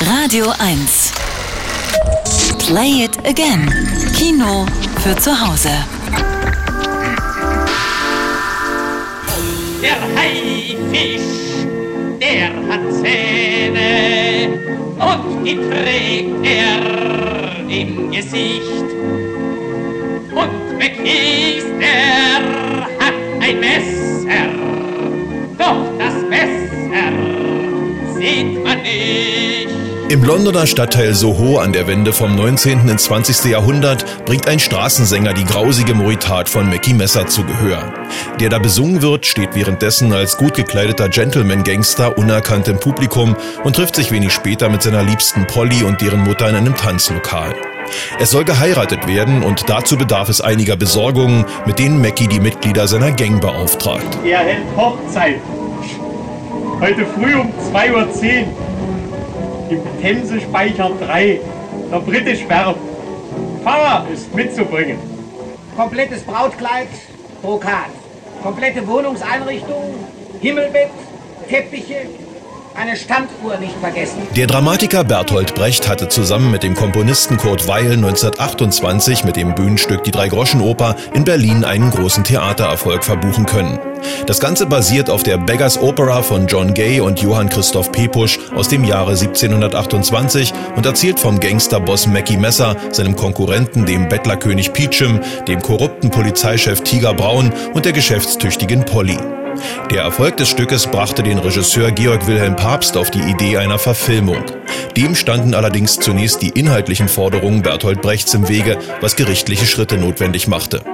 Radio 1. Play it again. Kino für zu Hause. Der Haifisch, der hat Zähne und die trägt er im Gesicht. Und McKees, der hat ein Messer, doch das Messer sieht man nicht. Im Londoner Stadtteil Soho an der Wende vom 19. ins 20. Jahrhundert bringt ein Straßensänger die grausige Moritat von Mackie Messer zu Gehör. Der da besungen wird, steht währenddessen als gut gekleideter Gentleman-Gangster unerkannt im Publikum und trifft sich wenig später mit seiner Liebsten Polly und deren Mutter in einem Tanzlokal. Es soll geheiratet werden und dazu bedarf es einiger Besorgungen, mit denen Mackie die Mitglieder seiner Gang beauftragt. Er hält Hochzeit. Heute früh um 2:10 Uhr. Im Themsespeicher 3, der British Werft. Fahrer ist mitzubringen. Komplettes Brautkleid, Brokat. Komplette Wohnungseinrichtung, Himmelbett, Teppiche, eine Standuhr nicht vergessen. Der Dramatiker Bertolt Brecht hatte zusammen mit dem Komponisten Kurt Weill 1928 mit dem Bühnenstück Die Dreigroschenoper in Berlin einen großen Theatererfolg verbuchen können. Das Ganze basiert auf der Beggars Opera von John Gay und Johann Christoph Pepusch aus dem Jahre 1728 und erzählt vom Gangsterboss Mackie Messer, seinem Konkurrenten, dem Bettlerkönig Peachum, dem korrupten Polizeichef Tiger Braun und der geschäftstüchtigen Polly. Der Erfolg des Stückes brachte den Regisseur Georg Wilhelm Pabst auf die Idee einer Verfilmung. Dem standen allerdings zunächst die inhaltlichen Forderungen Bertolt Brechts im Wege, was gerichtliche Schritte notwendig machte.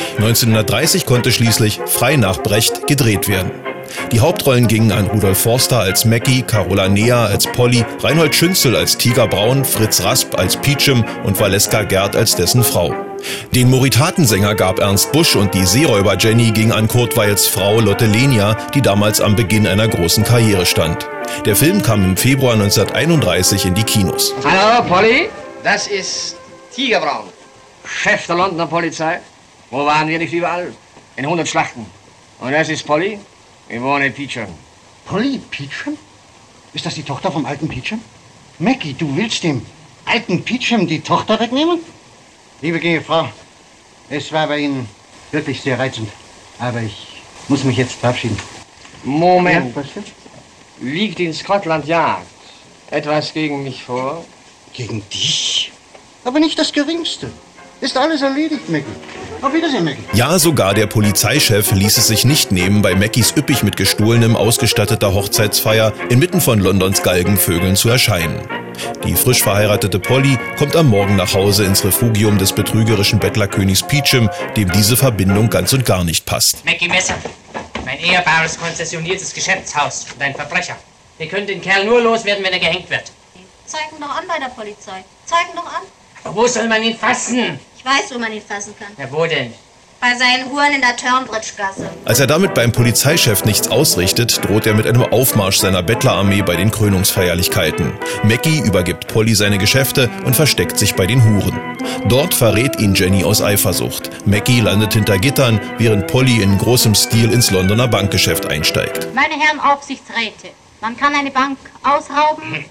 1930 konnte schließlich, frei nach Brecht, gedreht werden. Die Hauptrollen gingen an Rudolf Forster als Mackie, Carola Neher als Polly, Reinhold Schünzel als Tiger Braun, Fritz Rasp als Peachum und Valeska Gerd als dessen Frau. Den Moritatensänger gab Ernst Busch und die Seeräuber Jenny ging an Kurt Weils Frau Lotte Lenia, die damals am Beginn einer großen Karriere stand. Der Film kam im Februar 1931 in die Kinos. Hallo Polly, das ist Tiger Braun, Chef der Londoner Polizei. Wo waren wir nicht überall? In 100 Schlachten. Und das ist Polly, wir wohnen in Peachum. Polly Peachum? Ist das die Tochter vom alten Peachum? Mackie, du willst dem alten Peachum die Tochter wegnehmen? Liebe junge Frau, es war bei Ihnen wirklich sehr reizend. Aber ich muss mich jetzt verabschieden. Moment. Ja, was denn? Liegt in Scotland Yard etwas gegen mich vor? Gegen dich? Aber nicht das Geringste. Ist alles erledigt, Mackie. Auf Wiedersehen, Mackie. Ja, sogar der Polizeichef ließ es sich nicht nehmen, bei Mackies üppig mit Gestohlenem ausgestatteter Hochzeitsfeier inmitten von Londons Galgenvögeln zu erscheinen. Die frisch verheiratete Polly kommt am Morgen nach Hause ins Refugium des betrügerischen Bettlerkönigs Peachum, dem diese Verbindung ganz und gar nicht passt. Mackie Messer, mein ehrbares konzessioniertes Geschäftshaus und ein Verbrecher. Wir können den Kerl nur loswerden, wenn er gehängt wird. Zeig ihn doch an bei der Polizei. Zeig ihn doch an. Aber wo soll man ihn fassen? Ich weiß, wo man ihn fassen kann. Ja, wo denn? Bei seinen Huren in der Turnbridge-Gasse. Als er damit beim Polizeichef nichts ausrichtet, droht er mit einem Aufmarsch seiner Bettlerarmee bei den Krönungsfeierlichkeiten. Mackie übergibt Polly seine Geschäfte und versteckt sich bei den Huren. Dort verrät ihn Jenny aus Eifersucht. Mackie landet hinter Gittern, während Polly in großem Stil ins Londoner Bankgeschäft einsteigt. Meine Herren Aufsichtsräte, man kann eine Bank ausrauben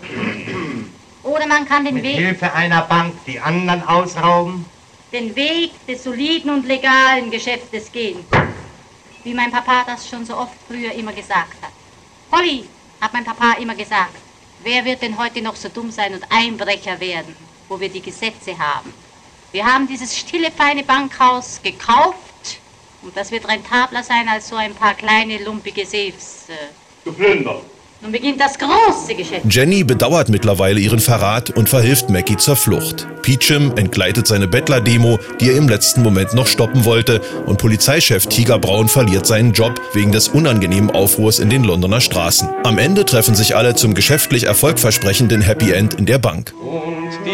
oder man kann den Mit Weg... Hilfe einer Bank die anderen ausrauben. den Weg des soliden und legalen Geschäftes gehen. Wie mein Papa das schon so oft früher immer gesagt hat. Polly, hat mein Papa immer gesagt, wer wird denn heute noch so dumm sein und Einbrecher werden, wo wir die Gesetze haben? Wir haben dieses stille, feine Bankhaus gekauft und das wird rentabler sein als so ein paar kleine, lumpige Safes. Geplündert. Nun beginnt das große Geschäft. Jenny bedauert mittlerweile ihren Verrat und verhilft Mackie zur Flucht. Peachum entgleitet seine Bettler-Demo, die er im letzten Moment noch stoppen wollte, und Polizeichef Tiger Braun verliert seinen Job wegen des unangenehmen Aufruhrs in den Londoner Straßen. Am Ende treffen sich alle zum geschäftlich erfolgversprechenden Happy End in der Bank. Und die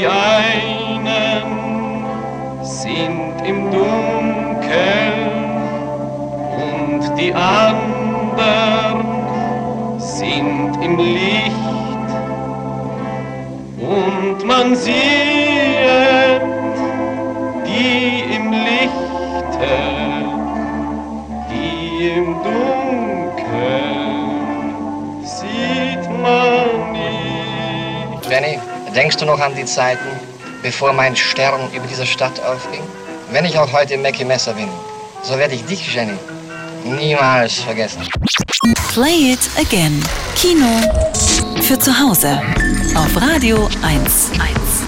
einen sind im Dunkeln und die anderen sind im Licht. Und man sieht die im Lichte, die im Dunkeln sieht man nie. Jenny, denkst du noch an die Zeiten, bevor mein Stern über diese Stadt aufging? Wenn ich auch heute Mackie Messer bin, so werde ich dich, Jenny, niemals vergessen. Play it again. Kino für zu Hause auf Radio 1.